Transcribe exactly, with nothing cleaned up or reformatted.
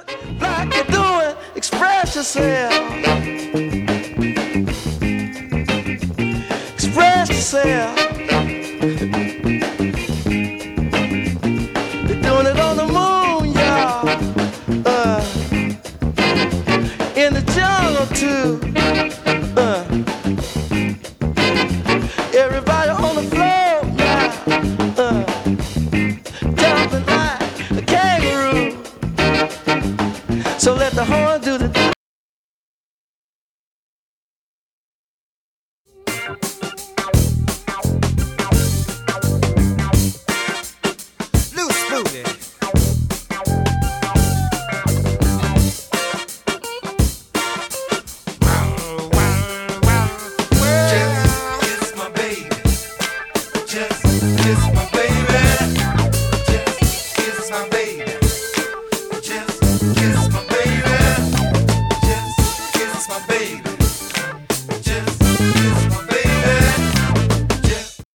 Like you're doing, express yourself. Express yourself. They're doing it on the moon, y'all. Uh, in the jungle too. Uh, everybody on the floor now. Uh, jumping like a kangaroo. So let the horn do the. Loose booty. Kiss